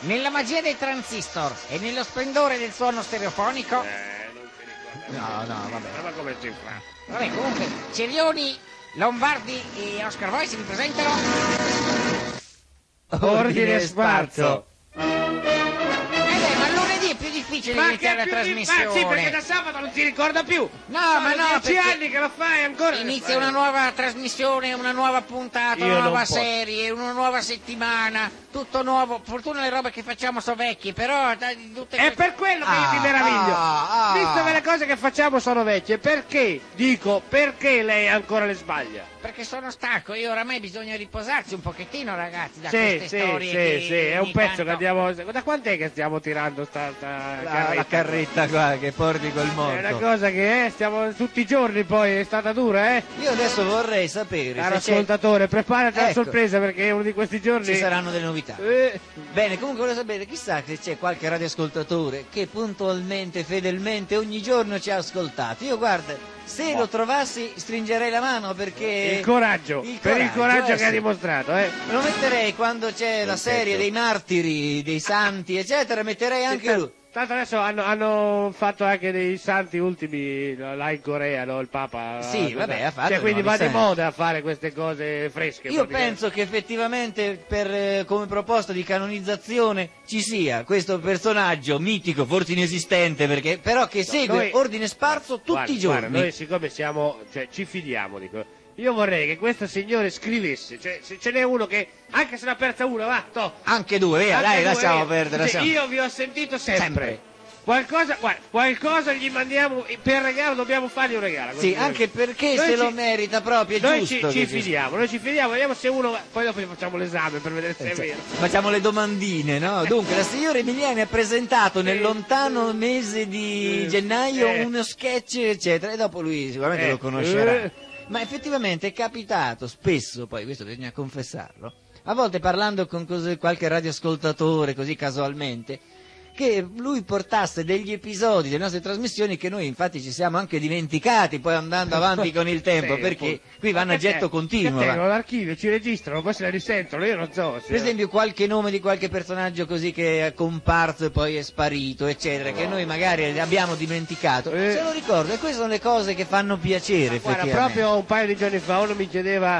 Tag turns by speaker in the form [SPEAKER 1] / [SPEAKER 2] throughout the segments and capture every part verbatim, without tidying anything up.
[SPEAKER 1] Nella magia dei transistor e nello splendore del suono stereofonico.
[SPEAKER 2] Eh, non ti ricordo.
[SPEAKER 1] No, no, vabbè.
[SPEAKER 2] Ma come si fa?
[SPEAKER 1] Vabbè, comunque, Cerioni, Lombardi e Oscar Voice si presentano.
[SPEAKER 3] Ordine sparso.
[SPEAKER 1] Eh beh, ma lunedì è più difficile
[SPEAKER 2] Ma
[SPEAKER 1] iniziare
[SPEAKER 2] che
[SPEAKER 1] la
[SPEAKER 2] più di...
[SPEAKER 1] trasmissione.
[SPEAKER 2] Ma sì, perché da sabato non si ricorda più.
[SPEAKER 1] No,
[SPEAKER 2] Sono
[SPEAKER 1] ma no,
[SPEAKER 2] dieci
[SPEAKER 1] perché
[SPEAKER 2] anni che lo fai ancora.
[SPEAKER 1] inizia una nuova trasmissione, una nuova puntata,
[SPEAKER 3] Io
[SPEAKER 1] una
[SPEAKER 3] non
[SPEAKER 1] nuova
[SPEAKER 3] posso.
[SPEAKER 1] serie, una nuova settimana, tutto nuovo. Fortuna le robe che facciamo sono vecchie, però dai, tutte
[SPEAKER 2] È
[SPEAKER 1] queste-
[SPEAKER 2] per quello che io mi
[SPEAKER 1] Ah,
[SPEAKER 2] meraviglio.
[SPEAKER 1] ah, ah.
[SPEAKER 2] Visto che le cose che facciamo sono vecchie, perché, dico, perché lei ancora le sbaglia?
[SPEAKER 1] Perché sono stanco, io oramai bisogna riposarsi un pochettino, ragazzi, da
[SPEAKER 2] Sì,
[SPEAKER 1] queste
[SPEAKER 2] sì,
[SPEAKER 1] storie
[SPEAKER 2] sì,
[SPEAKER 1] che
[SPEAKER 2] sì, è un
[SPEAKER 1] ogni
[SPEAKER 2] pezzo
[SPEAKER 1] tanto-
[SPEAKER 2] che andiamo... Da quant'è che stiamo tirando sta, sta
[SPEAKER 3] La, la carretta qua che porti col
[SPEAKER 2] È una
[SPEAKER 3] morto.
[SPEAKER 2] cosa che eh, stiamo tutti i giorni poi, è stata dura, eh?
[SPEAKER 3] Io adesso vorrei sapere
[SPEAKER 2] Caro
[SPEAKER 3] se c'è-
[SPEAKER 2] ascoltatore, preparati alla
[SPEAKER 3] Ecco.
[SPEAKER 2] sorpresa perché uno di questi giorni...
[SPEAKER 3] ci saranno delle novità.
[SPEAKER 2] Eh,
[SPEAKER 3] Bene, comunque volevo sapere, chissà se c'è qualche radioascoltatore che puntualmente, fedelmente, ogni giorno ci ha ascoltato. Io guarda, se lo trovassi stringerei la mano perché...
[SPEAKER 2] il coraggio,
[SPEAKER 3] il
[SPEAKER 2] per il
[SPEAKER 3] coraggio,
[SPEAKER 2] coraggio
[SPEAKER 3] eh,
[SPEAKER 2] che ha
[SPEAKER 3] sì.
[SPEAKER 2] dimostrato, eh?
[SPEAKER 3] Lo metterei quando c'è la serie dei martiri, dei santi, eccetera, metterei anche lui.
[SPEAKER 2] Tanto adesso hanno, hanno fatto anche dei santi ultimi no, là in Corea, no? Il Papa.
[SPEAKER 3] Sì,
[SPEAKER 2] eh,
[SPEAKER 3] vabbè, ha fatto
[SPEAKER 2] Cioè, quindi
[SPEAKER 3] nuovi
[SPEAKER 2] va di
[SPEAKER 3] santi.
[SPEAKER 2] moda a fare queste cose fresche.
[SPEAKER 3] Io
[SPEAKER 2] praticamente.
[SPEAKER 3] penso che effettivamente per, eh, come proposta di canonizzazione ci sia questo personaggio mitico, forse inesistente, perché, però che segue
[SPEAKER 2] noi-
[SPEAKER 3] ordine sparso tutti
[SPEAKER 2] Guarda,
[SPEAKER 3] i giorni.
[SPEAKER 2] guarda, noi siccome siamo, cioè ci fidiamo, dico. Io vorrei che questo signore scrivesse, cioè se ce n'è uno che, anche se ne ha persa una, va, to.
[SPEAKER 3] Anche due, via,
[SPEAKER 2] Anche
[SPEAKER 3] dai,
[SPEAKER 2] due,
[SPEAKER 3] lasciamo
[SPEAKER 2] via.
[SPEAKER 3] perdere.
[SPEAKER 2] Cioè,
[SPEAKER 3] lasciamo.
[SPEAKER 2] io vi ho sentito sempre.
[SPEAKER 3] Sempre.
[SPEAKER 2] Qualcosa, guarda, qualcosa gli mandiamo, per regalo dobbiamo fargli un regalo. a questo
[SPEAKER 3] Sì,
[SPEAKER 2] signore.
[SPEAKER 3] anche perché
[SPEAKER 2] Noi
[SPEAKER 3] se
[SPEAKER 2] ci-
[SPEAKER 3] lo merita proprio, è
[SPEAKER 2] Noi
[SPEAKER 3] giusto.
[SPEAKER 2] ci, ci
[SPEAKER 3] che ci-
[SPEAKER 2] fidiamo, noi ci fidiamo, vediamo se uno, poi dopo gli facciamo l'esame per vedere se è
[SPEAKER 3] Cioè,
[SPEAKER 2] vero.
[SPEAKER 3] facciamo le domandine, no? Dunque, la signora Emiliani ha presentato nel lontano mese di
[SPEAKER 2] Eh,
[SPEAKER 3] gennaio
[SPEAKER 2] eh.
[SPEAKER 3] uno sketch, eccetera, e dopo lui sicuramente
[SPEAKER 2] Eh,
[SPEAKER 3] lo conoscerà.
[SPEAKER 2] eh.
[SPEAKER 3] Ma effettivamente è capitato spesso, poi questo bisogna confessarlo, a volte parlando con cos- qualche radioascoltatore così casualmente, che lui portasse degli episodi delle nostre trasmissioni che noi infatti ci siamo anche dimenticati poi andando avanti con il tempo,
[SPEAKER 2] Sì,
[SPEAKER 3] perché
[SPEAKER 2] appunto.
[SPEAKER 3] qui vanno a
[SPEAKER 2] Ma perché-
[SPEAKER 3] getto continuo.
[SPEAKER 2] perché
[SPEAKER 3] va.
[SPEAKER 2] tengono l'archivio, ci registrano, poi se la risentono, io non so. Se...
[SPEAKER 3] Per esempio qualche nome di qualche personaggio così che è comparso e poi è sparito, eccetera, che noi magari abbiamo dimenticato.
[SPEAKER 2] Eh.
[SPEAKER 3] Se lo ricordo, e queste sono le cose che fanno piacere,
[SPEAKER 2] Guarda,
[SPEAKER 3] effettivamente.
[SPEAKER 2] proprio un paio di giorni fa uno mi chiedeva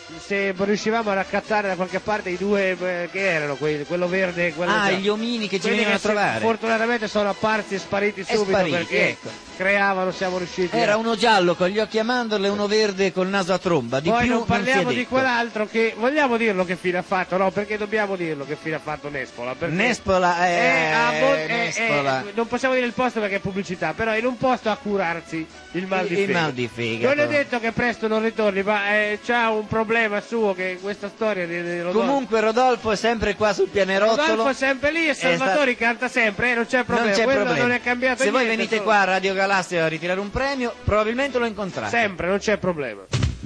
[SPEAKER 2] se riuscivamo a raccattare da qualche parte i due eh, che erano, quelli- quello verde e quello
[SPEAKER 3] Ah,
[SPEAKER 2] giallo.
[SPEAKER 3] gli omini che ci
[SPEAKER 2] Quelli
[SPEAKER 3] venivano a
[SPEAKER 2] che
[SPEAKER 3] trovare.
[SPEAKER 2] si- fortunatamente sono apparsi e spariti
[SPEAKER 3] E
[SPEAKER 2] subito
[SPEAKER 3] spariti,
[SPEAKER 2] perché
[SPEAKER 3] ecco.
[SPEAKER 2] creavano, siamo riusciti
[SPEAKER 3] Era
[SPEAKER 2] a...
[SPEAKER 3] uno giallo con gli occhi a mandorle e uno verde col naso a tromba. Di
[SPEAKER 2] Poi
[SPEAKER 3] più
[SPEAKER 2] non parliamo
[SPEAKER 3] si è
[SPEAKER 2] di
[SPEAKER 3] detto.
[SPEAKER 2] quell'altro che vogliamo dirlo che fine ha fatto, no? Perché dobbiamo dirlo che fine ha fatto Nespola. Perché
[SPEAKER 3] Nespola, eh,
[SPEAKER 2] è a Mon- è-
[SPEAKER 3] Nespola.
[SPEAKER 2] è- non possiamo dire il posto perché è pubblicità, però in un posto a curarsi il mal di
[SPEAKER 3] Il
[SPEAKER 2] fegato.
[SPEAKER 3] mal di fegato.
[SPEAKER 2] Non è detto che presto non ritorni, ma eh, c'ha un problema suo che questa storia di, di Rodolfo.
[SPEAKER 3] Comunque Rodolfo è sempre qua sul pianerottolo.
[SPEAKER 2] Rodolfo è sempre lì e Salvatori canta sempre, eh, non c'è problema.
[SPEAKER 3] Non c'è
[SPEAKER 2] Quello
[SPEAKER 3] problema.
[SPEAKER 2] non è cambiato
[SPEAKER 3] Se voi
[SPEAKER 2] niente,
[SPEAKER 3] venite
[SPEAKER 2] solo-
[SPEAKER 3] qua a Radio Galassia a ritirare un premio, probabilmente lo incontrate.
[SPEAKER 2] Sempre, non c'è problema.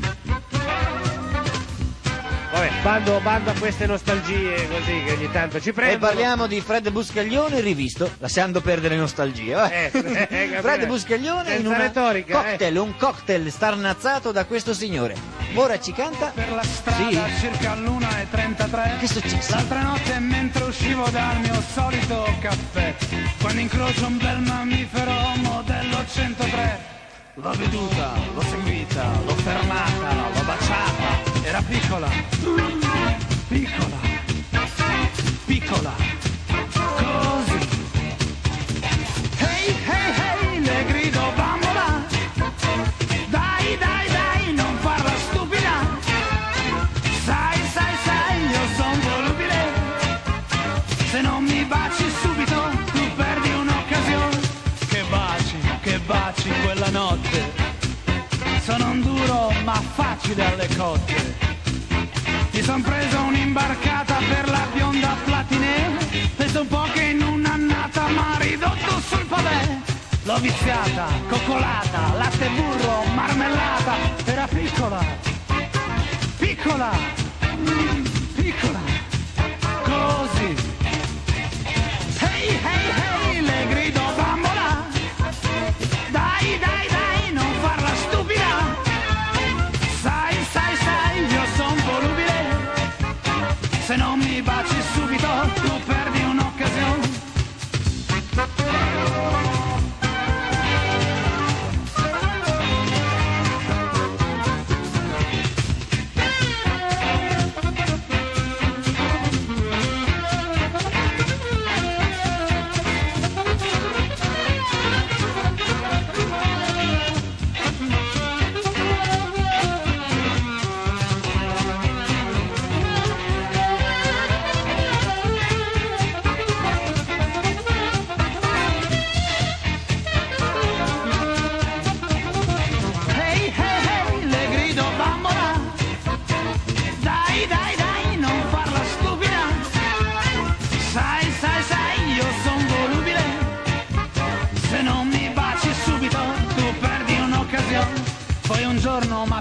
[SPEAKER 2] Vabbè, bando, bando a queste nostalgie così che ogni tanto ci
[SPEAKER 3] E
[SPEAKER 2] prendono.
[SPEAKER 3] parliamo di Fred Buscaglione rivisto, lasciando perdere le nostalgie. va.
[SPEAKER 2] Eh, eh, capito.
[SPEAKER 3] Fred Buscaglione in
[SPEAKER 2] Senza
[SPEAKER 3] una
[SPEAKER 2] retorica,
[SPEAKER 3] cocktail, un cocktail starnazzato da questo signore. Ora ci canta.
[SPEAKER 4] Per la strada
[SPEAKER 3] Sì.
[SPEAKER 4] circa l'una e trentatré.
[SPEAKER 3] Che è successo?
[SPEAKER 4] L'altra notte mentre uscivo dal mio solito caffè, quando incrocio un bel mammifero modello centotré. L'ho veduta, l'ho seguita, l'ho fermata, l'ho baciata. Era piccola, piccola, piccola, così. Hey, hey, hey, le grido bambola. Dai, dai, dai, non farla stupida. Sai, sai, sai, io son volubile. Se non mi baci subito, tu perdi un'occasione. Che baci, che baci quella notte. Sono un duro ma facile alle cotte. Mi son preso un'imbarcata per la bionda platinè. Penso un po' che in un'annata m'ha ridotto sul pavè. L'ho viziata, coccolata, latte burro, marmellata. Era piccola, piccola, piccola, così. Hey, hey, hey, le grido bambola. Dai, dai, dai, non farla stupida. Sai, sai, sai, io son volubile. Se non mi baci subito, tu perdi un'occasione.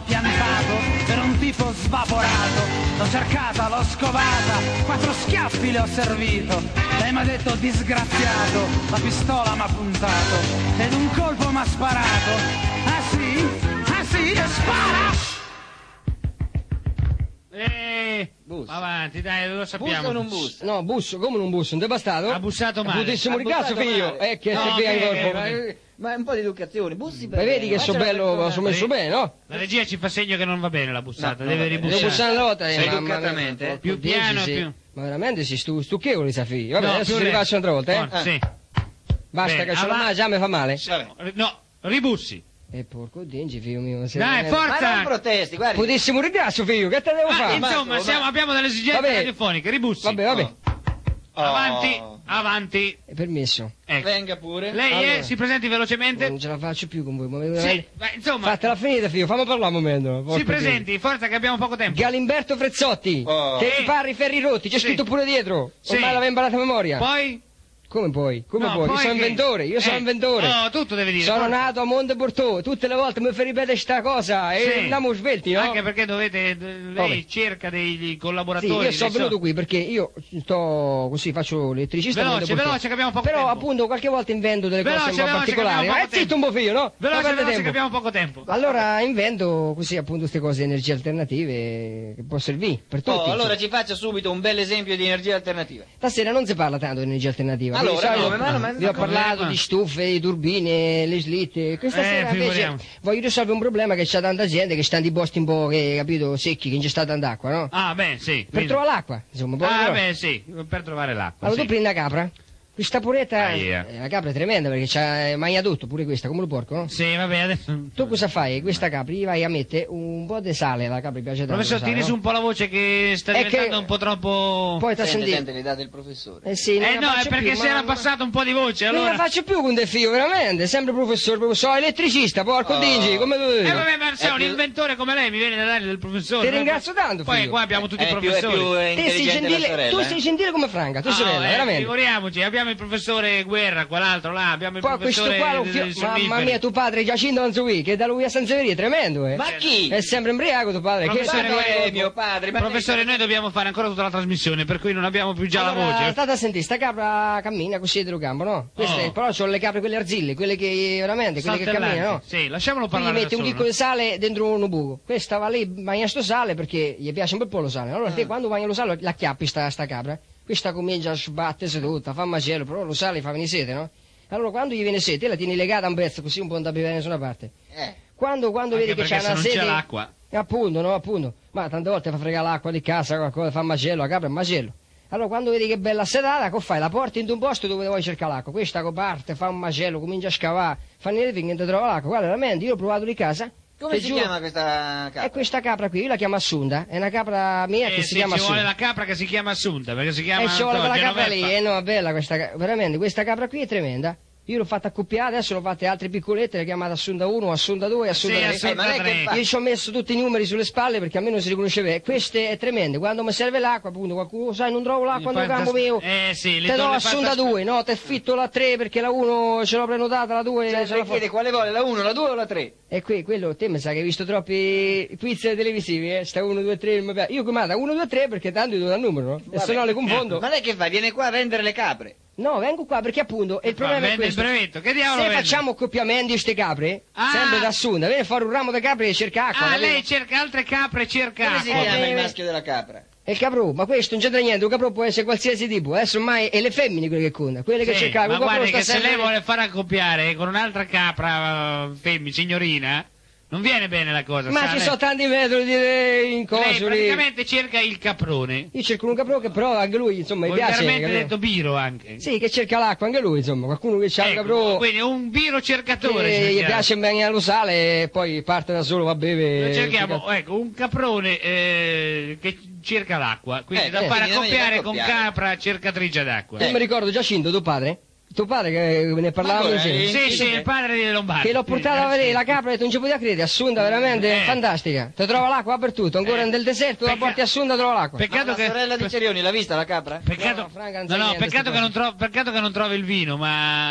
[SPEAKER 4] piantato per un tipo svaporato. L'ho cercata, l'ho scovata, quattro schiaffi le ho servito. Lei m'ha detto disgraziato, la pistola m'ha puntato ed un colpo m'ha sparato. Ah sì? Ah sì? E spara!
[SPEAKER 2] Eh,
[SPEAKER 3] Bussa.
[SPEAKER 2] avanti, dai, lo sappiamo.
[SPEAKER 3] Bussa o non bussa?
[SPEAKER 5] No, busso, come non busso? Non ti è bastato?
[SPEAKER 2] Ha bussato male.
[SPEAKER 5] Putissimo
[SPEAKER 3] Ha
[SPEAKER 5] di cazzo,
[SPEAKER 3] bussato
[SPEAKER 5] figlio.
[SPEAKER 3] male.
[SPEAKER 5] Eh, che
[SPEAKER 2] No,
[SPEAKER 5] sei qui
[SPEAKER 2] ok,
[SPEAKER 5] in corpo.
[SPEAKER 2] ok.
[SPEAKER 3] Ma, ma un po' di educazione, bussi per
[SPEAKER 5] Ma vedi che so
[SPEAKER 3] Faccela
[SPEAKER 5] bello,
[SPEAKER 3] per
[SPEAKER 5] sono messo bene, no?
[SPEAKER 2] La regia ci fa segno che non va bene la bussata,
[SPEAKER 3] No,
[SPEAKER 2] deve
[SPEAKER 3] no,
[SPEAKER 5] Devo
[SPEAKER 2] ribussare.
[SPEAKER 5] bussare una volta,
[SPEAKER 3] Sì,
[SPEAKER 5] eh, ma-
[SPEAKER 3] educatamente,
[SPEAKER 5] ma-
[SPEAKER 3] eh.
[SPEAKER 2] Più piano,
[SPEAKER 5] sì.
[SPEAKER 2] più-
[SPEAKER 5] Ma veramente si stu, stucchevoli, sa figlio. Vabbè,
[SPEAKER 2] No,
[SPEAKER 5] adesso
[SPEAKER 2] più
[SPEAKER 5] si
[SPEAKER 2] lento.
[SPEAKER 5] rifaccio un'altra volta, eh?
[SPEAKER 2] Oh, sì.
[SPEAKER 5] Basta,
[SPEAKER 2] Bene,
[SPEAKER 5] che c'ho la
[SPEAKER 2] avanti.
[SPEAKER 5] mano, già mi fa male.
[SPEAKER 3] Vabbè.
[SPEAKER 2] No, ribussi.
[SPEAKER 5] E porco dingi, figlio mio. se
[SPEAKER 2] Dai,
[SPEAKER 5] veramente-
[SPEAKER 2] forza!
[SPEAKER 3] Ma non protesti, guardi.
[SPEAKER 5] Putissimo ringrazio, figlio, che te devo
[SPEAKER 2] Ah,
[SPEAKER 5] fare?
[SPEAKER 2] insomma,
[SPEAKER 3] Marco,
[SPEAKER 2] siamo-
[SPEAKER 3] va.
[SPEAKER 2] abbiamo delle esigenze
[SPEAKER 5] Vabbè.
[SPEAKER 2] radiofoniche, ribussi.
[SPEAKER 5] Vabbè, vabbè,
[SPEAKER 3] Oh.
[SPEAKER 2] Avanti, avanti.
[SPEAKER 5] è permesso.
[SPEAKER 2] Ecco.
[SPEAKER 3] Venga pure.
[SPEAKER 2] Lei è,
[SPEAKER 5] Allora.
[SPEAKER 2] si presenti velocemente.
[SPEAKER 5] Non ce la faccio più con voi. ma
[SPEAKER 2] Sì,
[SPEAKER 5] veramente-
[SPEAKER 2] ma insomma,
[SPEAKER 5] Fatela finita, figlio, fammi parlare un momento.
[SPEAKER 2] si
[SPEAKER 5] porco
[SPEAKER 2] presenti, forza che abbiamo poco
[SPEAKER 5] Dio.
[SPEAKER 2] tempo.
[SPEAKER 5] Galimberto Frezzotti,
[SPEAKER 3] Oh.
[SPEAKER 5] che
[SPEAKER 2] Sì.
[SPEAKER 5] ripara i ferri rotti, c'è
[SPEAKER 2] Sì.
[SPEAKER 5] scritto pure dietro.
[SPEAKER 2] Sì.
[SPEAKER 5] Ormai l'avevo imparato a memoria.
[SPEAKER 2] Poi?
[SPEAKER 5] Come poi? Come
[SPEAKER 2] No,
[SPEAKER 5] poi? Io
[SPEAKER 2] poi
[SPEAKER 5] sono
[SPEAKER 2] che-
[SPEAKER 5] inventore, io sono
[SPEAKER 2] Eh,
[SPEAKER 5] inventore.
[SPEAKER 2] No, tutto deve dire.
[SPEAKER 5] Sono
[SPEAKER 2] forza.
[SPEAKER 5] nato a Monte Bortò, tutte le volte mi fai ripetere sta cosa e
[SPEAKER 2] Sì.
[SPEAKER 5] andiamo svelti, no?
[SPEAKER 2] Anche perché dovete, lei
[SPEAKER 5] Vabbè.
[SPEAKER 2] cerca dei
[SPEAKER 5] Sì,
[SPEAKER 2] collaboratori.
[SPEAKER 5] io sono
[SPEAKER 2] dei so-
[SPEAKER 5] venuto qui perché io sto così, faccio l'elettricista a
[SPEAKER 2] Veloce,
[SPEAKER 5] Monte Bortò.
[SPEAKER 2] veloce, che abbiamo poco
[SPEAKER 5] Però
[SPEAKER 2] tempo.
[SPEAKER 5] appunto qualche volta invento delle
[SPEAKER 2] Veloce,
[SPEAKER 5] cose un po'
[SPEAKER 2] veloce, che
[SPEAKER 5] particolari.
[SPEAKER 2] abbiamo
[SPEAKER 5] Eh,
[SPEAKER 2] poco
[SPEAKER 5] zitto un po' figlio, no? Non
[SPEAKER 2] Veloce,
[SPEAKER 5] perde
[SPEAKER 2] veloce,
[SPEAKER 5] tempo.
[SPEAKER 2] che abbiamo poco tempo.
[SPEAKER 5] Allora invento così appunto queste cose, energie alternative che può servire per tutti.
[SPEAKER 3] Oh, allora
[SPEAKER 5] insomma.
[SPEAKER 3] ci faccia subito un bel esempio di energia alternativa.
[SPEAKER 5] Stasera non si parla tanto di energia alternativa.
[SPEAKER 3] Allora,
[SPEAKER 5] Quindi, sai,
[SPEAKER 3] come? Ma- ma-
[SPEAKER 5] vi ho
[SPEAKER 3] ma-
[SPEAKER 5] parlato
[SPEAKER 2] come?
[SPEAKER 5] di stufe, di turbine, le slitte. Questa
[SPEAKER 2] Eh,
[SPEAKER 5] sera invece
[SPEAKER 2] figuriamo.
[SPEAKER 5] voglio risolvere un problema che c'è tanta gente che stanno di posti un po', che, capito, secchi, che non c'è sta tanta acqua, no?
[SPEAKER 2] Ah, beh, sì.
[SPEAKER 5] Per
[SPEAKER 2] quindi-
[SPEAKER 5] trovare l'acqua, insomma, un po'
[SPEAKER 2] Ah,
[SPEAKER 5] però.
[SPEAKER 2] beh, sì, per trovare l'acqua.
[SPEAKER 5] Allora
[SPEAKER 2] sì.
[SPEAKER 5] tu prendi una capra, questa puretta,
[SPEAKER 2] Aia.
[SPEAKER 5] eh, la capra è tremenda perché c'ha mangia tutto, pure questa, come lo porco, no?
[SPEAKER 2] Sì, vabbè, adesso...
[SPEAKER 5] Tu cosa fai? Questa capra gli vai a mettere un po' di sale, la capra gli piace tanto.
[SPEAKER 2] Professor,
[SPEAKER 5] il sale,
[SPEAKER 2] tiri
[SPEAKER 5] no?
[SPEAKER 2] su un po' la voce che sta
[SPEAKER 5] È
[SPEAKER 2] diventando
[SPEAKER 5] che-
[SPEAKER 2] un po' troppo...
[SPEAKER 5] Poi ti
[SPEAKER 3] Sente,
[SPEAKER 5] sentito.
[SPEAKER 3] sente, le date il professore.
[SPEAKER 5] Eh sì, non
[SPEAKER 2] Eh
[SPEAKER 5] la
[SPEAKER 2] no, è
[SPEAKER 5] faccio
[SPEAKER 2] perché
[SPEAKER 5] più,
[SPEAKER 2] si
[SPEAKER 5] ma-
[SPEAKER 2] era passato un po' di voce,
[SPEAKER 5] Non
[SPEAKER 2] allora...
[SPEAKER 5] la faccio più con De Fio, veramente, sempre professore, proprio so elettricista, porco
[SPEAKER 3] Oh.
[SPEAKER 5] dingi, come tu
[SPEAKER 2] Eh
[SPEAKER 5] vedi?
[SPEAKER 2] vabbè, ma sei
[SPEAKER 3] È
[SPEAKER 2] un
[SPEAKER 3] più-
[SPEAKER 2] inventore come lei, mi viene da dare del professore.
[SPEAKER 5] Ti ringrazio tanto,
[SPEAKER 2] Poi
[SPEAKER 5] figlio.
[SPEAKER 2] qua abbiamo tutti
[SPEAKER 3] È
[SPEAKER 2] i
[SPEAKER 3] più, è
[SPEAKER 2] professori.
[SPEAKER 3] più
[SPEAKER 5] Te sei
[SPEAKER 3] intelligente la
[SPEAKER 5] gentile,
[SPEAKER 3] sorella.
[SPEAKER 5] tu
[SPEAKER 3] eh?
[SPEAKER 5] sei gentile come Franca, tua
[SPEAKER 2] Ah,
[SPEAKER 5] sorella,
[SPEAKER 2] eh,
[SPEAKER 5] veramente.
[SPEAKER 2] figuriamoci, abbiamo il professore Guerra, quell'altro là, abbiamo il
[SPEAKER 5] Poi questo
[SPEAKER 2] professore
[SPEAKER 5] qua, lo
[SPEAKER 2] dei-
[SPEAKER 5] fio-
[SPEAKER 2] dei
[SPEAKER 5] mamma
[SPEAKER 2] sonniferi.
[SPEAKER 5] mia, tuo padre Giacinto Anzui, che da lui a Sanseveria è tremendo, eh.
[SPEAKER 3] Ma chi?
[SPEAKER 5] È sempre embriaco tuo padre, che
[SPEAKER 2] Professore,
[SPEAKER 3] Ma
[SPEAKER 2] guarda,
[SPEAKER 3] è mio padre. ma-
[SPEAKER 2] Professore, noi dobbiamo fare ancora tutta la trasmissione, per cui non abbiamo più già
[SPEAKER 5] allora,
[SPEAKER 2] la voce.
[SPEAKER 5] state a sentire, sta capra cammina così dietro campo, no? Queste,
[SPEAKER 2] Oh.
[SPEAKER 5] però sono le capre, quelle arzille, quelle che veramente, quelle che
[SPEAKER 2] Saltellanti.
[SPEAKER 5] camminano, no?
[SPEAKER 2] Sì, lasciamolo
[SPEAKER 5] Gli
[SPEAKER 2] parlare da
[SPEAKER 5] metti un
[SPEAKER 2] solo,
[SPEAKER 5] chicco
[SPEAKER 2] no?
[SPEAKER 5] di sale dentro un buco. Questa va lì, mangia sto sale perché gli piace un bel po' lo sale. Allora
[SPEAKER 2] Ah.
[SPEAKER 5] te quando mangia lo sale la chiappi sta, sta capra. Questa comincia a sbattersi tutta, fa macello, però lo sale fa venire sete, no? Allora quando gli viene sete, te la tieni legata a un pezzo così un po' non da bere da nessuna parte.
[SPEAKER 3] Eh.
[SPEAKER 5] Quando, quando
[SPEAKER 2] Anche
[SPEAKER 5] vedi che
[SPEAKER 2] perché
[SPEAKER 5] c'è
[SPEAKER 2] se
[SPEAKER 5] una
[SPEAKER 2] non
[SPEAKER 5] sete...
[SPEAKER 2] c'è l'acqua.
[SPEAKER 5] Appunto, no, appunto. Ma tante volte fa fregare l'acqua di casa, qualcosa, fa macello, la capra è macello. Allora quando vedi che è bella sedata, che fai? La porti in un posto dove vuoi cercare l'acqua. Questa parte, fa un macello, comincia a scavare, fa niente finché non trova l'acqua. Guarda, veramente, io l'ho provato di casa.
[SPEAKER 3] Come
[SPEAKER 5] ti
[SPEAKER 3] si
[SPEAKER 5] giuro-
[SPEAKER 3] chiama questa
[SPEAKER 5] È
[SPEAKER 3] capra?
[SPEAKER 5] questa capra qui, io la chiamo Assunta, è una capra mia
[SPEAKER 2] Eh,
[SPEAKER 5] che
[SPEAKER 2] sì,
[SPEAKER 5] si chiama
[SPEAKER 2] ci vuole
[SPEAKER 5] Assunta.
[SPEAKER 2] la capra che si chiama Assunta, perché si chiama
[SPEAKER 5] E ci vuole quella
[SPEAKER 2] Genoveffa.
[SPEAKER 5] capra lì, eh no, è bella questa capra, veramente, questa capra qui è tremenda. Io l'ho fatta accoppiare, adesso l'ho fatte altre piccolette, le chiamate Assunta uno, Assunta due, Assunta
[SPEAKER 2] Sì,
[SPEAKER 5] tre.
[SPEAKER 2] Assunta
[SPEAKER 3] Eh, ma lei che
[SPEAKER 2] tre.
[SPEAKER 3] fa?
[SPEAKER 5] Io ci ho messo tutti i numeri sulle spalle perché almeno si riconosceva. Queste è tremende, quando mi serve l'acqua, appunto, qualcuno, sai, non trovo l'acqua
[SPEAKER 2] Gli
[SPEAKER 5] nel
[SPEAKER 2] fai
[SPEAKER 5] campo
[SPEAKER 2] tas-
[SPEAKER 5] mio.
[SPEAKER 2] Eh sì, le
[SPEAKER 5] Te
[SPEAKER 2] do
[SPEAKER 5] do
[SPEAKER 2] le
[SPEAKER 5] Assunta
[SPEAKER 2] fantas-
[SPEAKER 5] due, no, te fitto la tre perché la uno ce l'ho prenotata, la due
[SPEAKER 3] Cioè,
[SPEAKER 5] ce la
[SPEAKER 3] lei chiede quale vuole, la uno, la due o la tre?
[SPEAKER 5] E qui, quello, te mi sa che hai visto troppi quiz televisivi, eh? Sta uno, due, tre, non mi piace. Io comanda uno, due, tre perché tanto io do il numero, no? E se no le confondo.
[SPEAKER 3] Ma lei che fa? Viene qua a vendere le capre?
[SPEAKER 5] No, vengo qua perché appunto il problema è
[SPEAKER 2] vende il
[SPEAKER 5] questo.
[SPEAKER 2] brevetto, che diavolo
[SPEAKER 5] Se
[SPEAKER 2] vende?
[SPEAKER 5] facciamo accoppiamenti di ste capre,
[SPEAKER 2] Ah!
[SPEAKER 5] sempre da Assunta, viene a fare un ramo di capre e cerca acqua.
[SPEAKER 2] Ah,
[SPEAKER 5] capito?
[SPEAKER 2] lei cerca altre capre e cerca
[SPEAKER 3] Come si
[SPEAKER 2] acqua.
[SPEAKER 3] chiama
[SPEAKER 5] eh,
[SPEAKER 3] il
[SPEAKER 5] eh.
[SPEAKER 3] maschio della capra?
[SPEAKER 5] E il caprò, ma questo non c'entra niente, un caprò può essere qualsiasi tipo, adesso ormai è le femmine quelle che contano, quelle che
[SPEAKER 2] Sì,
[SPEAKER 5] cercano.
[SPEAKER 2] ma
[SPEAKER 5] un caprò
[SPEAKER 2] guardi
[SPEAKER 5] sta
[SPEAKER 2] che se
[SPEAKER 5] sempre-
[SPEAKER 2] lei vuole fare accoppiare con un'altra capra eh, femmina, signorina, non viene bene la cosa.
[SPEAKER 5] Ma
[SPEAKER 2] sa,
[SPEAKER 5] ci
[SPEAKER 2] lei-
[SPEAKER 5] sono tanti metodi di in
[SPEAKER 2] Lei
[SPEAKER 5] coso lì.
[SPEAKER 2] praticamente cerca il caprone.
[SPEAKER 5] Io cerco un caprò che però anche lui, insomma, mi piace.
[SPEAKER 2] Volgarmente
[SPEAKER 5] capito?
[SPEAKER 2] detto biro anche.
[SPEAKER 5] Sì, che cerca l'acqua anche lui, insomma, qualcuno che c'ha un
[SPEAKER 2] Ecco,
[SPEAKER 5] caprò
[SPEAKER 2] quindi un biro cercatore.
[SPEAKER 5] che gli
[SPEAKER 2] cerchiamo.
[SPEAKER 5] piace bene allo sale e poi parte da solo, va a bere.
[SPEAKER 2] Noi cerchiamo ecco, un caprone eh, che cerca l'acqua, quindi
[SPEAKER 3] Eh,
[SPEAKER 2] da
[SPEAKER 3] eh,
[SPEAKER 2] fare
[SPEAKER 3] quindi noi
[SPEAKER 2] accoppiare
[SPEAKER 3] da
[SPEAKER 2] con
[SPEAKER 3] accoppiare.
[SPEAKER 2] capra cercatrice d'acqua.
[SPEAKER 5] Io mi ricordo Giacinto, tuo padre, tuo padre che ne parlavamo
[SPEAKER 3] ancora,
[SPEAKER 5] insieme.
[SPEAKER 3] eh?
[SPEAKER 2] Sì, sì, il padre di Lombardi.
[SPEAKER 5] Che l'ho portato a vedere la capra e ho detto non ci poteva credere, Assunta veramente
[SPEAKER 2] Eh.
[SPEAKER 5] fantastica. Ti trova l'acqua dappertutto, ancora
[SPEAKER 2] Eh.
[SPEAKER 5] nel deserto la
[SPEAKER 2] Pecca-
[SPEAKER 5] porti a Assunta trova l'acqua.
[SPEAKER 3] Ma
[SPEAKER 2] Peccato
[SPEAKER 3] la
[SPEAKER 2] che
[SPEAKER 3] sorella di Cerioni l'ha vista la capra?
[SPEAKER 2] Peccato,
[SPEAKER 5] No, Franca non
[SPEAKER 2] no,
[SPEAKER 5] sa
[SPEAKER 2] no,
[SPEAKER 5] niente
[SPEAKER 2] peccato,
[SPEAKER 5] sti
[SPEAKER 2] che non
[SPEAKER 5] cose.
[SPEAKER 2] tro- peccato che non trovi il vino, ma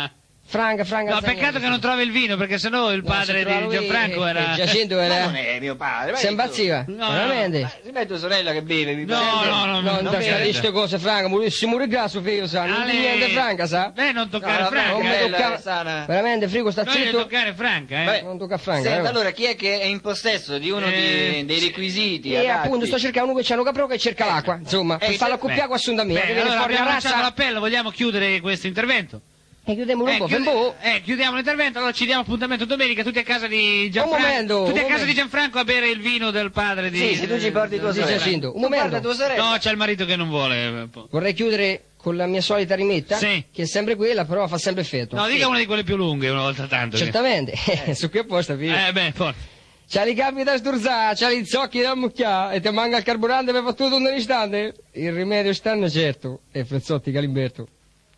[SPEAKER 5] Franca, Franca.
[SPEAKER 4] No, peccato che non trovi il vino, perché sennò il padre di Gianfranco era...
[SPEAKER 5] Giacinto
[SPEAKER 3] Ma
[SPEAKER 5] era...
[SPEAKER 3] non è mio padre.
[SPEAKER 5] Si impazziva?
[SPEAKER 4] No,
[SPEAKER 5] Veramente?
[SPEAKER 3] Ma si mette tua sorella che beve, mi
[SPEAKER 4] No,
[SPEAKER 3] pare.
[SPEAKER 4] no, no,
[SPEAKER 5] No,
[SPEAKER 4] non
[SPEAKER 5] non
[SPEAKER 4] beve.
[SPEAKER 5] ti queste cose, Franca, si muore grasso, figlio, sa, non
[SPEAKER 4] Ale-
[SPEAKER 5] di niente Franca, sa?
[SPEAKER 4] Beh, non toccare
[SPEAKER 3] No, no,
[SPEAKER 4] Franca.
[SPEAKER 5] non mi
[SPEAKER 4] eh.
[SPEAKER 3] bella,
[SPEAKER 5] tocca-
[SPEAKER 3] sana.
[SPEAKER 5] Veramente, Frigo, sta
[SPEAKER 4] Non devi
[SPEAKER 5] zitto.
[SPEAKER 4] toccare Franca, eh.
[SPEAKER 3] Vabbè.
[SPEAKER 5] Non tocca a Franca.
[SPEAKER 3] Senta,
[SPEAKER 5] eh.
[SPEAKER 3] allora, chi è che è in possesso di uno
[SPEAKER 4] Eh,
[SPEAKER 3] di- dei requisiti?
[SPEAKER 5] E
[SPEAKER 3] adatti?
[SPEAKER 5] appunto sto cercando uno che c'ha un capro che cerca l'acqua, insomma,
[SPEAKER 3] Eh,
[SPEAKER 5] per farlo
[SPEAKER 3] beh,
[SPEAKER 5] accoppiare qua su da me,
[SPEAKER 4] Beh,
[SPEAKER 5] che viene
[SPEAKER 4] allora
[SPEAKER 5] fuori la
[SPEAKER 4] abbiamo lanciato
[SPEAKER 5] razza.
[SPEAKER 4] l'appello, vogliamo chiudere questo intervento?
[SPEAKER 5] E chiudiamo un
[SPEAKER 4] Eh,
[SPEAKER 5] po',
[SPEAKER 4] chiudi-
[SPEAKER 5] fembo.
[SPEAKER 4] eh, chiudiamo l'intervento, allora ci diamo appuntamento domenica, tutti a casa di Gianfranco.
[SPEAKER 5] Un momento,
[SPEAKER 4] tutti a
[SPEAKER 5] un
[SPEAKER 4] casa
[SPEAKER 5] momento.
[SPEAKER 4] di Gianfranco a bere il vino del padre di...
[SPEAKER 3] Sì, se tu ci porti tua
[SPEAKER 5] Sì,
[SPEAKER 3] sorella.
[SPEAKER 5] Giacinto, un
[SPEAKER 3] Tu
[SPEAKER 5] momento.
[SPEAKER 3] porta tua sorella.
[SPEAKER 4] No, c'è il marito che non vuole. eh,
[SPEAKER 5] Vorrei chiudere con la mia solita rimetta,
[SPEAKER 4] Sì.
[SPEAKER 5] che è sempre quella, però fa sempre effetto.
[SPEAKER 4] No, dica una di quelle più lunghe una volta tanto. che-
[SPEAKER 5] Certamente, su qui apposta, figlio.
[SPEAKER 4] Eh, beh, poi.
[SPEAKER 5] C'ha i capi da sturzare, c'ha gli zocchi da mucchiare e ti manca il carburante per fare tutto in un istante. Il rimedio stanno certo, e Frezzotti Calimberto.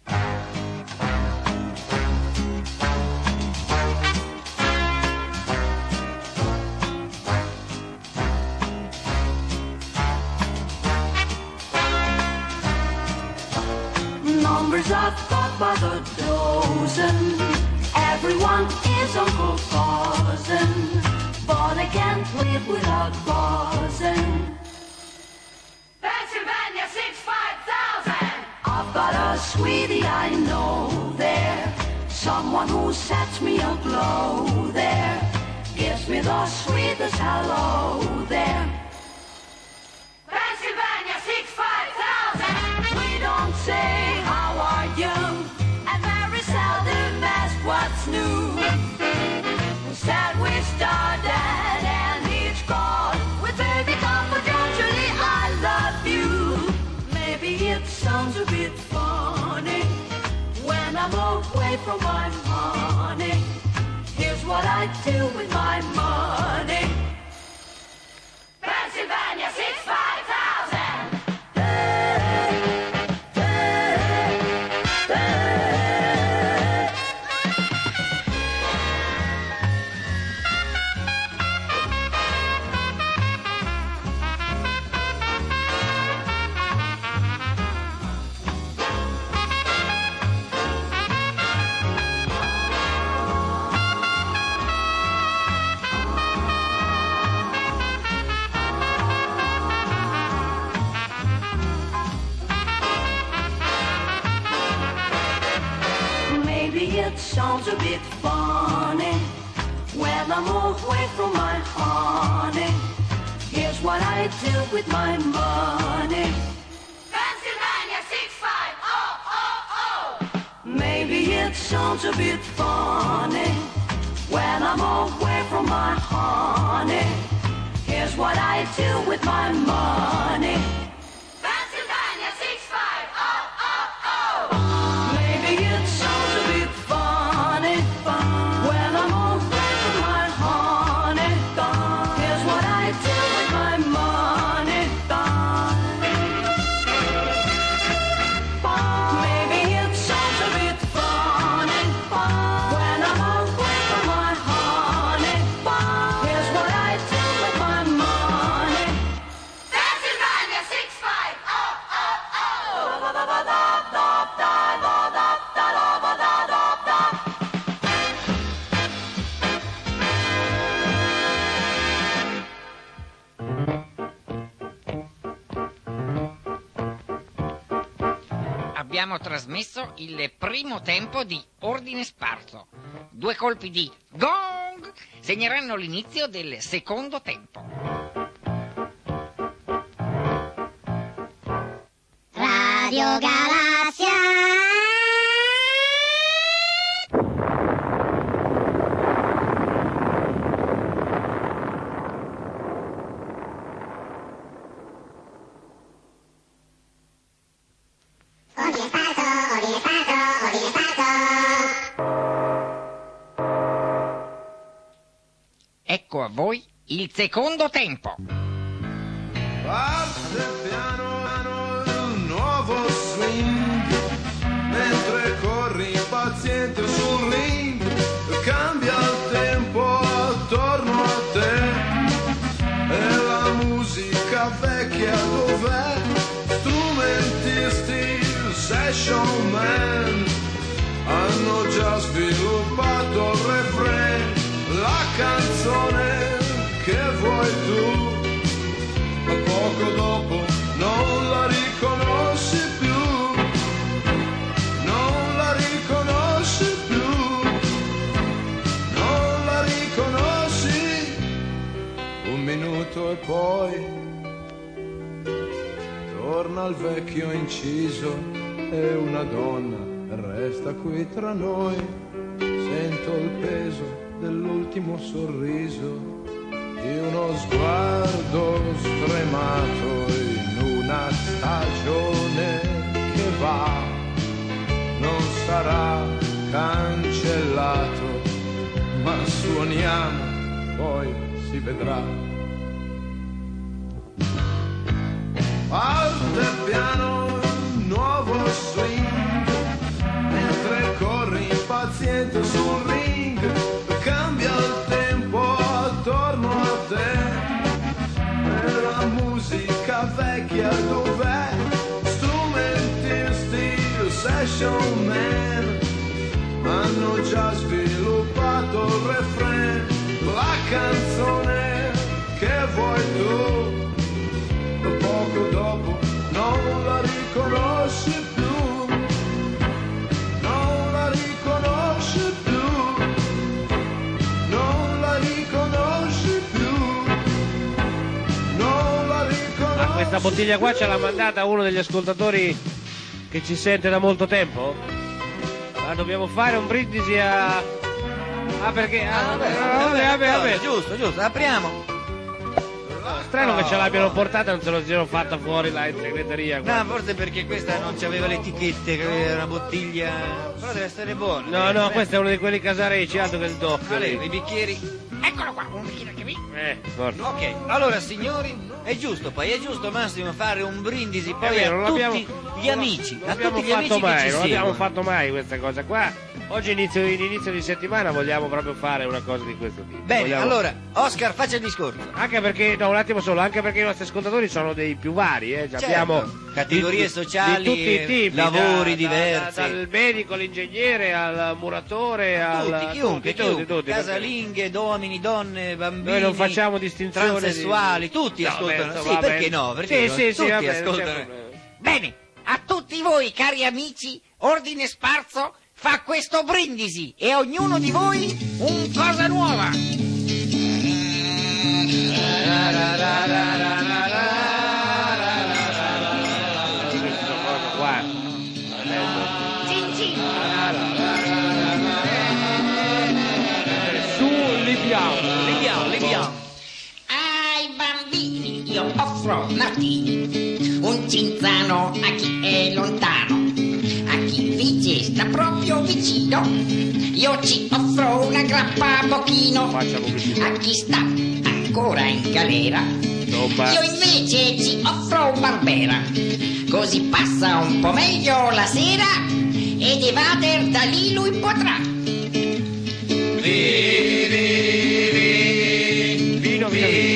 [SPEAKER 6] Numbers are thought by the dozen. Everyone is Uncle Cousin, but I can't live without buzzing. Pennsylvania six five thousand. I've got a sweetie I know there, someone who sets me aglow there, gives me the sweetest hello there. Pennsylvania six five thousand. We don't say how are you, and very seldom ask what's new. Instead we started and each call with baby confidentially I love you. Maybe it sounds a bit funny when I'm away from my money. Here's what I do with my money. Pennsylvania six five thousand. Maybe it sounds a bit funny when I'm away from my honey. Here's what I do with my money. Pennsylvania six five oh oh oh. Maybe it sounds a bit funny when I'm away from my honey. Here's what I do with my money. Pennsylvania six five oh oh oh. Maybe it sounds a bit funny when I'm away from my honey. Here's what I do with my money. Maybe it sounds a bit funny when I'm away from my honey. Here's what I do with my money. Pennsylvania six five oh oh oh.
[SPEAKER 1] Abbiamo trasmesso il primo tempo di Ordine Sparso. Due colpi di gong segneranno l'inizio del secondo tempo.
[SPEAKER 7] Radio Galassia. Ordine sparso, ordine sparso, ordine sparso.
[SPEAKER 1] Ecco a voi il secondo tempo.
[SPEAKER 8] Parte piano piano il nuovo swing, mentre corri impaziente sul ring, cambia il tempo attorno a te, e la musica vecchia dov'è? Strumentisti, sei showman, hanno già sviluppato il refrain, la canzone che vuoi tu, ma poco dopo non la riconosci più, non la riconosci più, non la riconosci. Un minuto e poi torna al vecchio inciso e una donna resta qui tra noi. Sento il peso dell'ultimo sorriso, di uno sguardo stremato in una stagione che va, non sarà cancellato, ma suoniamo, poi si vedrà. Parte piano, nuovo swing, mentre corri impaziente sul ring, cambia il tempo attorno a te, e la musica vecchia dov'è? Strumentisti, session man, hanno già sviluppato il refrain, la canzone che vuoi tu, poco dopo non la riconosci più, non la riconosci più, non la riconosci più, non la riconosci.
[SPEAKER 2] Ah, questa bottiglia qua ce l'ha mandata uno degli ascoltatori che ci sente da molto tempo? Ma dobbiamo fare un brindisi a... Ah, perché... Ah, vabbè, vabbè, vabbè, vabbè.
[SPEAKER 3] Giusto, giusto, apriamo.
[SPEAKER 2] Strano che ce l'abbiano portata e non se lo siano fatta fuori là in segreteria.
[SPEAKER 3] No,
[SPEAKER 2] guarda.
[SPEAKER 3] forse perché questa non c'aveva le etichette, che era una bottiglia. Però deve essere buona.
[SPEAKER 2] No, no, questo è uno di quelli casarecci, altro che il doppio.
[SPEAKER 3] Allora,
[SPEAKER 2] lì.
[SPEAKER 3] i bicchieri.
[SPEAKER 1] Eccolo qua, un bicchiere che vi...
[SPEAKER 2] Eh, forza.
[SPEAKER 3] Ok, allora signori, è giusto, poi è giusto Massimo fare un brindisi poi
[SPEAKER 2] È vero,
[SPEAKER 3] a
[SPEAKER 2] non
[SPEAKER 3] tutti
[SPEAKER 2] l'abbiamo-
[SPEAKER 3] gli amici,
[SPEAKER 2] Non
[SPEAKER 3] a
[SPEAKER 2] l'abbiamo
[SPEAKER 3] tutti gli
[SPEAKER 2] fatto
[SPEAKER 3] amici
[SPEAKER 2] mai,
[SPEAKER 3] che ci
[SPEAKER 2] non abbiamo
[SPEAKER 3] seguono.
[SPEAKER 2] fatto mai questa cosa qua. Oggi inizio, in inizio di settimana vogliamo proprio fare una cosa di questo tipo.
[SPEAKER 3] Bene,
[SPEAKER 2] Vogliamo-
[SPEAKER 3] allora, Oscar, faccia il discorso.
[SPEAKER 2] Anche perché, no, un attimo solo, anche perché i nostri ascoltatori sono dei più vari, eh.
[SPEAKER 3] Certo,
[SPEAKER 2] Abbiamo
[SPEAKER 3] categorie
[SPEAKER 2] di-
[SPEAKER 3] sociali,
[SPEAKER 2] di tutti i tipi,
[SPEAKER 3] lavori
[SPEAKER 2] da-
[SPEAKER 3] diversi.
[SPEAKER 2] da- dal medico, all'ingegnere, al muratore, al
[SPEAKER 3] Tutti, chiunque,
[SPEAKER 2] tutti,
[SPEAKER 3] chiunque,
[SPEAKER 2] tutti, tutti, perché
[SPEAKER 3] casalinghe, uomini, donne, bambini,
[SPEAKER 2] noi non facciamo distinzione di-
[SPEAKER 3] transessuali, tutti
[SPEAKER 2] No,
[SPEAKER 3] ascoltano.
[SPEAKER 2] beh,
[SPEAKER 3] sì,
[SPEAKER 2] va
[SPEAKER 3] perché
[SPEAKER 2] bene.
[SPEAKER 3] no? Perché
[SPEAKER 2] Sì, sì, sì,
[SPEAKER 3] tutti
[SPEAKER 2] va bene, non c'è
[SPEAKER 3] ascoltano.
[SPEAKER 2] problema.
[SPEAKER 1] Bene, a tutti voi, cari amici, Ordine Sparso fa questo brindisi e a ognuno di voi un cosa nuova.
[SPEAKER 2] Questa cosa qua.
[SPEAKER 1] Cin cin.
[SPEAKER 2] Su Libiano.
[SPEAKER 3] Leviamo, leviamo.
[SPEAKER 1] Ai bambini io offro Martini, un cinzano a chi è lontano, a chi invece sta proprio vicino, io ci offro una grappa a bocchino,
[SPEAKER 2] Faccia pubblicità.
[SPEAKER 1] a chi sta ancora in galera,
[SPEAKER 2] Insomma.
[SPEAKER 1] io invece ci offro un Barbera, così passa un po' meglio la sera ed evader da lì lui potrà.
[SPEAKER 2] Vino, vino,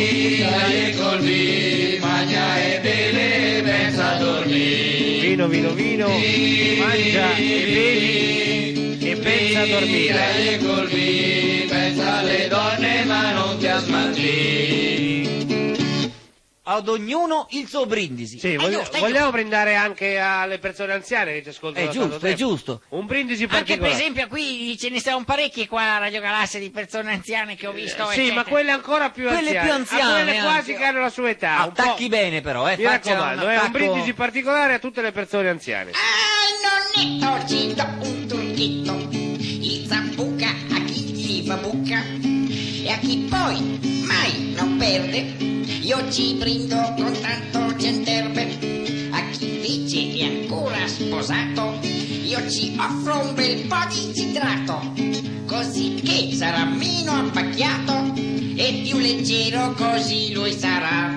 [SPEAKER 2] vino. Vino, vino, vino. Mangia e bevi e pensa a dormire.
[SPEAKER 9] Pensa alle donne ma non ti ammazzi.
[SPEAKER 3] Ad ognuno il suo brindisi.
[SPEAKER 2] Sì, voglia-
[SPEAKER 1] giusto, è
[SPEAKER 2] vogliamo brindare anche alle persone anziane che ci ascoltano
[SPEAKER 3] È
[SPEAKER 2] da tanto
[SPEAKER 3] giusto, è
[SPEAKER 2] tempo.
[SPEAKER 3] giusto.
[SPEAKER 2] Un brindisi
[SPEAKER 1] Anche per
[SPEAKER 2] particolare.
[SPEAKER 1] esempio qui ce ne sono parecchie qua a Radio Galassia di persone anziane che ho visto.
[SPEAKER 2] Sì,
[SPEAKER 1] eccetera.
[SPEAKER 2] ma quelle ancora più
[SPEAKER 3] Quelle
[SPEAKER 2] anziane.
[SPEAKER 3] più
[SPEAKER 2] A
[SPEAKER 3] anziane
[SPEAKER 2] quelle quasi
[SPEAKER 3] anche.
[SPEAKER 2] che hanno la sua età. un po'.
[SPEAKER 3] Attacchi bene però, eh.
[SPEAKER 2] Mi
[SPEAKER 3] faccia
[SPEAKER 2] raccomando,
[SPEAKER 3] un
[SPEAKER 2] è un
[SPEAKER 3] attacco-
[SPEAKER 2] brindisi particolare a tutte le persone anziane.
[SPEAKER 1] Ah, non è oggi do un trucchetto, il zambuca a chi gli fa bucca e a chi poi mai non perde, io ci brindo con tanto centerbe, a chi invece è ancora sposato, io ci offro un bel po' di citrato, così che sarà meno abbacchiato e più leggero così lui sarà.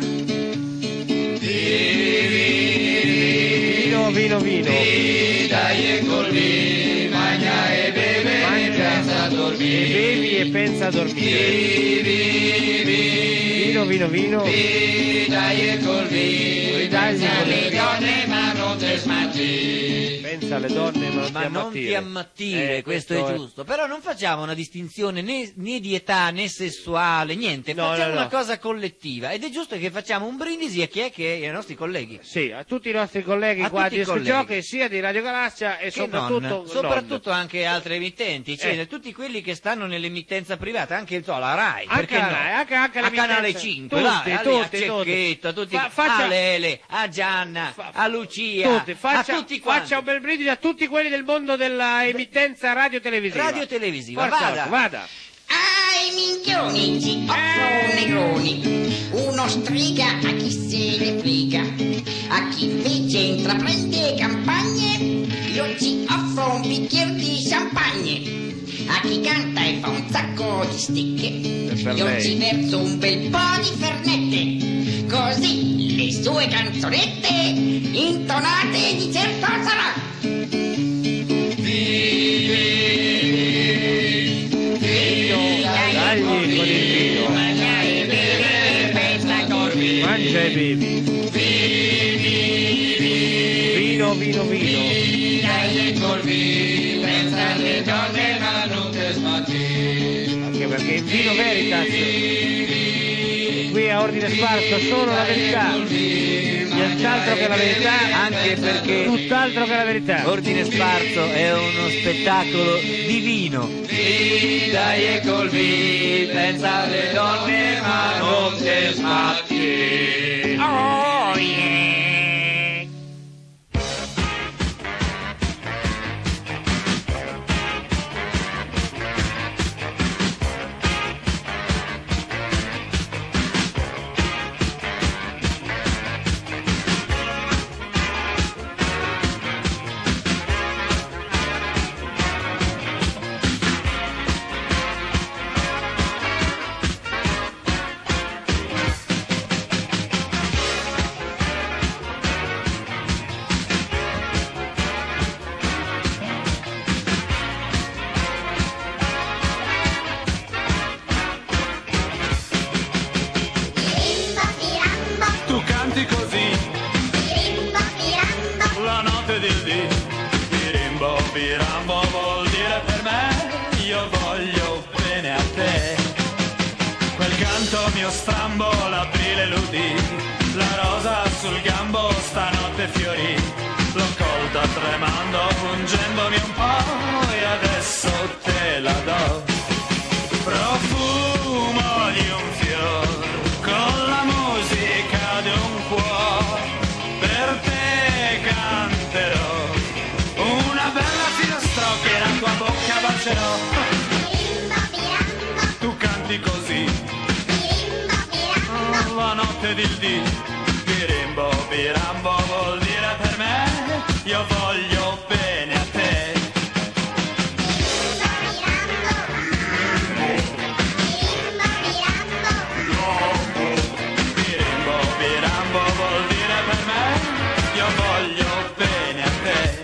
[SPEAKER 2] Vino, vino, vino.
[SPEAKER 9] Dai e colvi, mangia e beve,
[SPEAKER 2] Mangia
[SPEAKER 9] pensa a
[SPEAKER 2] e
[SPEAKER 9] dormire.
[SPEAKER 2] bevi e pensa a dormire. Vino, vino, vino.
[SPEAKER 9] Dai e colvi,
[SPEAKER 2] Dai e
[SPEAKER 9] pensa alle
[SPEAKER 2] colvi.
[SPEAKER 9] donne ma non ti smazzi.
[SPEAKER 2] Pensa pensa alle donne ma non
[SPEAKER 3] ma
[SPEAKER 2] ti
[SPEAKER 3] non
[SPEAKER 2] ammattire.
[SPEAKER 3] ti ammattire,
[SPEAKER 2] Eh,
[SPEAKER 3] questo, è giusto. Però non facciamo una distinzione né, né di età né sessuale, niente,
[SPEAKER 2] No,
[SPEAKER 3] facciamo
[SPEAKER 2] no, no.
[SPEAKER 3] una cosa collettiva ed è giusto che facciamo un brindisi a chi è che ai nostri colleghi.
[SPEAKER 2] Sì, a tutti i nostri colleghi
[SPEAKER 3] A
[SPEAKER 2] qua
[SPEAKER 3] tutti
[SPEAKER 2] di
[SPEAKER 3] i colleghi.
[SPEAKER 2] Giochi, sia di Radio Galassia e
[SPEAKER 3] Che
[SPEAKER 2] soprattutto
[SPEAKER 3] non, soprattutto anche altre emittenti, cioè
[SPEAKER 2] Eh.
[SPEAKER 3] tutti quelli che stanno nell'emittenza privata, anche so, la RAI,
[SPEAKER 2] Anche
[SPEAKER 3] perché
[SPEAKER 2] la
[SPEAKER 3] no?
[SPEAKER 2] Rai, anche- anche
[SPEAKER 3] a
[SPEAKER 2] l'emittenza.
[SPEAKER 3] Canale cinque,
[SPEAKER 2] Tutti,
[SPEAKER 3] dai, a,
[SPEAKER 2] tutti,
[SPEAKER 3] a Cecchetto, a tutti,
[SPEAKER 2] Fa- faccia-
[SPEAKER 3] a Lele, a Gianna,
[SPEAKER 2] Fa-
[SPEAKER 3] a Lucia,
[SPEAKER 2] tutti, faccia,
[SPEAKER 3] a tutti quanti.
[SPEAKER 2] faccia un bel brindisi a tutti quelli del mondo della emittenza radiotelevisiva.
[SPEAKER 3] Radio-televisiva,
[SPEAKER 2] Forza,
[SPEAKER 3] vada.
[SPEAKER 2] vada.
[SPEAKER 1] Ai minchioni ci offro negroni, uno strega a chi se ne frega, a chi invece intraprende campagne, io ci offro un bicchiere di champagne, a chi canta e fa un sacco di stecche,
[SPEAKER 2] Per
[SPEAKER 1] io
[SPEAKER 2] lei.
[SPEAKER 1] ci verso un bel po' di fernette, così le sue canzonette intonate di certo sarà.
[SPEAKER 2] Dagli con il vino. Mangia e bevi. Vino, vino, vino. Anche perché in vino veritas. Qui a ordine sparso solo la verità. Nient'altro che la verità,
[SPEAKER 3] Anche perché
[SPEAKER 2] tutt'altro che la verità.
[SPEAKER 3] Ordine Sparso è uno spettacolo divino.
[SPEAKER 9] Dai e col vino, pensa alle donne ma non te sbatti.
[SPEAKER 2] Oh yeah!
[SPEAKER 4] Tu canti così, la notte del dì. Birimbo, birambo vuol dire per me, io voglio bene a te. Quel canto mio strambo, l'aprile l'udì, la rosa sul gambo stanotte fiorì. L'ho colta tremando, pungendomi un po' e adesso te la do. Profumo di un fior, con la musica di un cuore, per te canterò una bella filastrocca e la tua bocca bacerò. Tu canti così, la notte del dì. Birimbo, birambo vuol dire per me, io voglio bene a te. Birimbo, birambo vuol dire per me, io voglio bene a te.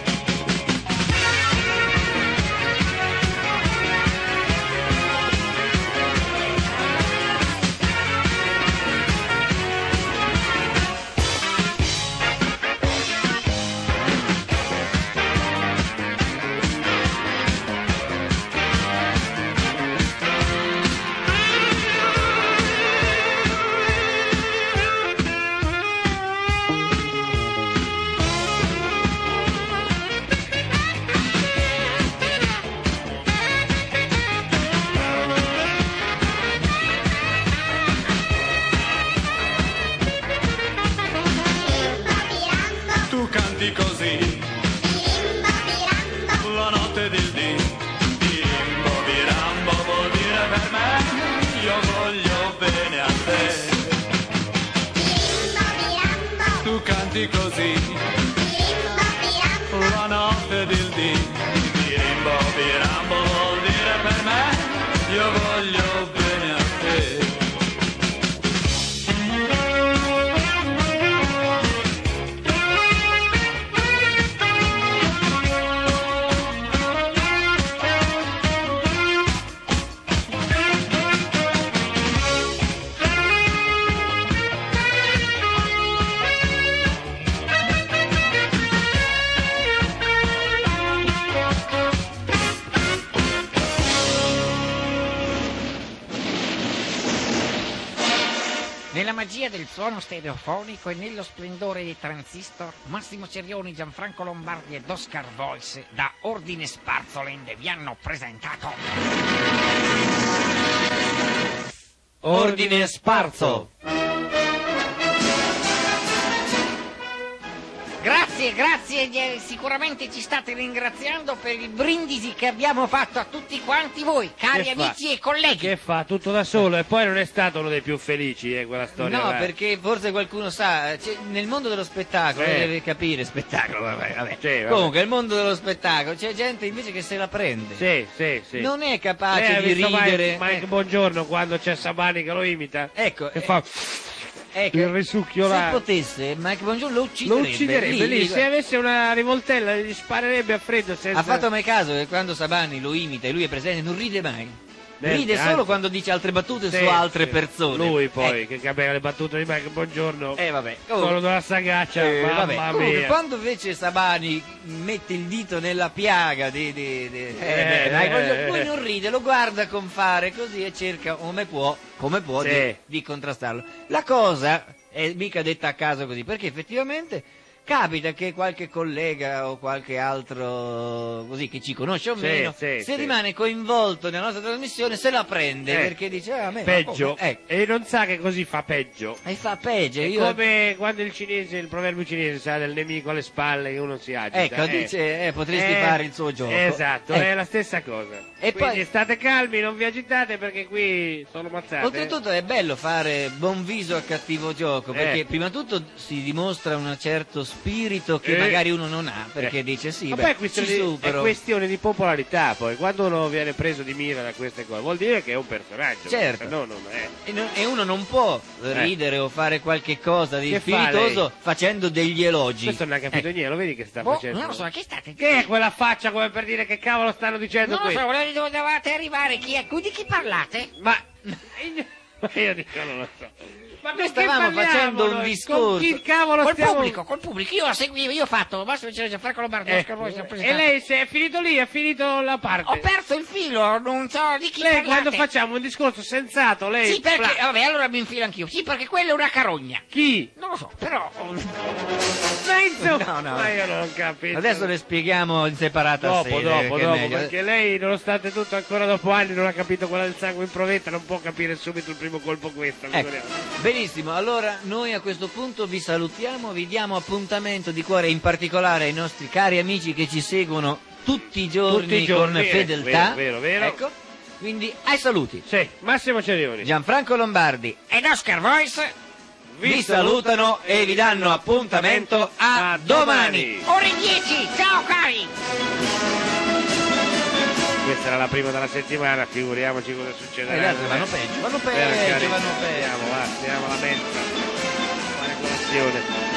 [SPEAKER 4] Tu canti così, la notte del dì. Birimbo, birambo vuol dire per me, io voglio bene a te. Tu canti così, la notte del dì. Birimbo, birambo vuol dire per me, io voglio bene a te.
[SPEAKER 1] magia del suono stereofonico e nello splendore dei transistor, Massimo Cerioni, Gianfranco Lombardi ed Oscar Voice da Ordine Sparzoland vi hanno presentato
[SPEAKER 3] Ordine Sparzo.
[SPEAKER 1] Grazie, grazie, eh, sicuramente ci state ringraziando per il brindisi che abbiamo fatto a tutti quanti voi, cari
[SPEAKER 2] Che
[SPEAKER 1] amici
[SPEAKER 2] fa?
[SPEAKER 1] e colleghi.
[SPEAKER 2] Che fa tutto da solo e poi non è stato uno dei più felici, eh, quella storia.
[SPEAKER 3] No,
[SPEAKER 2] là.
[SPEAKER 3] perché forse qualcuno sa, cioè, nel mondo dello spettacolo,
[SPEAKER 2] Eh.
[SPEAKER 3] deve capire spettacolo, vabbè, vabbè.
[SPEAKER 2] Sì, vabbè.
[SPEAKER 3] Comunque, nel mondo dello spettacolo c'è gente invece che se la prende.
[SPEAKER 2] Sì, sì, sì.
[SPEAKER 3] Non è
[SPEAKER 2] Lei
[SPEAKER 3] capace
[SPEAKER 2] ha
[SPEAKER 3] di
[SPEAKER 2] visto
[SPEAKER 3] ridere.
[SPEAKER 2] Mike, Mike
[SPEAKER 3] eh,
[SPEAKER 2] Buongiorno quando c'è Sabani che lo imita?
[SPEAKER 3] Ecco,
[SPEAKER 2] Che
[SPEAKER 3] eh,
[SPEAKER 2] fa
[SPEAKER 3] ecco,
[SPEAKER 2] il risucchio
[SPEAKER 3] se
[SPEAKER 2] là.
[SPEAKER 3] potesse, Mike Buongiorno lo
[SPEAKER 2] Lo
[SPEAKER 3] ucciderebbe.
[SPEAKER 2] ucciderebbe lì,
[SPEAKER 3] lì,
[SPEAKER 2] se avesse una rivoltella gli sparerebbe a freddo senza...
[SPEAKER 3] Ha fatto mai caso che quando Sabani lo imita e lui è presente non ride mai?
[SPEAKER 2] Beh,
[SPEAKER 3] Ride
[SPEAKER 2] anzi-
[SPEAKER 3] solo quando dice altre battute
[SPEAKER 2] Sì,
[SPEAKER 3] su altre
[SPEAKER 2] sì.
[SPEAKER 3] persone.
[SPEAKER 2] Lui poi,
[SPEAKER 3] Eh,
[SPEAKER 2] che capiva le battute di Mike Buongiorno,
[SPEAKER 3] eh, vabbè.
[SPEAKER 2] solo della sagaccia,
[SPEAKER 3] Eh,
[SPEAKER 2] mamma
[SPEAKER 3] vabbè. Comunque,
[SPEAKER 2] mia.
[SPEAKER 3] quando invece Sabani mette il dito nella piaga di, di, di- eh, beh,
[SPEAKER 2] Eh,
[SPEAKER 3] dai,
[SPEAKER 2] eh,
[SPEAKER 3] voglio-
[SPEAKER 2] eh.
[SPEAKER 3] lui non ride, lo guarda con fare così e cerca come può, come può
[SPEAKER 2] Sì.
[SPEAKER 3] di, di contrastarlo. La cosa è mica detta a caso così, perché effettivamente capita che qualche collega o qualche altro così che ci conosce o
[SPEAKER 2] Sì,
[SPEAKER 3] meno,
[SPEAKER 2] sì,
[SPEAKER 3] se
[SPEAKER 2] sì.
[SPEAKER 3] rimane coinvolto nella nostra trasmissione, se la prende
[SPEAKER 2] Eh.
[SPEAKER 3] perché dice ah, a me, ma
[SPEAKER 2] Peggio,
[SPEAKER 3] come? Eh,
[SPEAKER 2] e non sa che così fa peggio.
[SPEAKER 3] e fa peggio.
[SPEAKER 2] È
[SPEAKER 3] Io...
[SPEAKER 2] come quando il cinese, il proverbio cinese sa del nemico alle spalle che uno si agita.
[SPEAKER 3] Ecco,
[SPEAKER 2] eh.
[SPEAKER 3] dice, eh, potresti
[SPEAKER 2] Eh,
[SPEAKER 3] fare il suo gioco.
[SPEAKER 2] Esatto,
[SPEAKER 3] Eh.
[SPEAKER 2] è la stessa cosa.
[SPEAKER 3] E
[SPEAKER 2] Quindi
[SPEAKER 3] poi-
[SPEAKER 2] state calmi, non vi agitate perché qui sono mazzate.
[SPEAKER 3] Oltretutto è bello fare buon viso a cattivo gioco, perché
[SPEAKER 2] Eh.
[SPEAKER 3] prima di tutto si dimostra un certo spirito che
[SPEAKER 2] Eh.
[SPEAKER 3] magari uno non ha, perché
[SPEAKER 2] Eh.
[SPEAKER 3] dice sì,
[SPEAKER 2] Ma
[SPEAKER 3] beh,
[SPEAKER 2] poi è questione,
[SPEAKER 3] ci
[SPEAKER 2] di,
[SPEAKER 3] supero.
[SPEAKER 2] è questione di popolarità, poi quando uno viene preso di mira da queste cose vuol dire che è un personaggio.
[SPEAKER 3] Certo.
[SPEAKER 2] Se no non è.
[SPEAKER 3] E, non- e uno non può ridere o fare qualche cosa di
[SPEAKER 2] Che fa
[SPEAKER 3] spiritoso
[SPEAKER 2] lei?
[SPEAKER 3] facendo degli elogi.
[SPEAKER 2] Questo non ha capito niente, lo vedi che sta
[SPEAKER 1] Boh,
[SPEAKER 2] facendo?
[SPEAKER 1] non lo so, chi state?
[SPEAKER 2] Che è quella faccia come per dire che cavolo stanno dicendo
[SPEAKER 1] Non lo
[SPEAKER 2] qui?
[SPEAKER 1] so, dove dovevate arrivare? Chi è? Di chi parlate?
[SPEAKER 2] Ma... ma io dico non lo so. Ma
[SPEAKER 3] Noi
[SPEAKER 2] perché
[SPEAKER 3] stavamo
[SPEAKER 2] parliamo
[SPEAKER 3] facendo un
[SPEAKER 2] noi?
[SPEAKER 3] discorso.
[SPEAKER 2] Con chi cavolo
[SPEAKER 1] Col
[SPEAKER 2] stiamo...
[SPEAKER 1] pubblico, col pubblico. Io la seguivo, io ho fatto, basta c'era Gianfranco Lombardi,
[SPEAKER 2] Eh,
[SPEAKER 1] Oscar Voice, ho
[SPEAKER 2] e
[SPEAKER 1] presentato.
[SPEAKER 2] lei se è finito lì, è finito la parte.
[SPEAKER 1] Ho perso il filo, non so di chi
[SPEAKER 2] Lei
[SPEAKER 1] parlate.
[SPEAKER 2] quando facciamo un discorso sensato, lei...
[SPEAKER 1] Sì, perché,
[SPEAKER 2] Fra-
[SPEAKER 1] vabbè, allora mi infilo anch'io. Sì, perché quella è una carogna.
[SPEAKER 2] Chi?
[SPEAKER 1] Non lo so, però...
[SPEAKER 2] Ma insomma,
[SPEAKER 3] No, no.
[SPEAKER 2] ma io non ho capito.
[SPEAKER 3] Adesso le spieghiamo in separata
[SPEAKER 2] Dopo,
[SPEAKER 3] sede,
[SPEAKER 2] dopo,
[SPEAKER 3] che è
[SPEAKER 2] dopo,
[SPEAKER 3] meglio.
[SPEAKER 2] perché lei, nonostante tutto, ancora dopo anni non ha capito quella del sangue in provetta, non può capire subito il primo colpo questo.
[SPEAKER 3] Ecco, benissimo, allora noi a questo punto vi salutiamo, vi diamo appuntamento di cuore, in particolare ai nostri cari amici che ci seguono tutti i giorni,
[SPEAKER 2] Tutti i giorni,
[SPEAKER 3] con
[SPEAKER 2] eh,
[SPEAKER 3] fedeltà.
[SPEAKER 2] vero, vero, vero.
[SPEAKER 3] Ecco, quindi ai saluti.
[SPEAKER 2] Sì, Massimo Cerioni.
[SPEAKER 3] Gianfranco Lombardi
[SPEAKER 1] Ed Oscar Voice,
[SPEAKER 3] vi salutano e vi danno appuntamento a domani.
[SPEAKER 1] ore dieci, ciao cari!
[SPEAKER 2] Questa era la prima della settimana, figuriamoci cosa succederà.
[SPEAKER 3] Eh, gli altri vanno peggio, vanno peggio,
[SPEAKER 2] Eh, cari,
[SPEAKER 3] vanno peggio.
[SPEAKER 2] Andiamo, va, andiamo alla mensa. Fare colazione.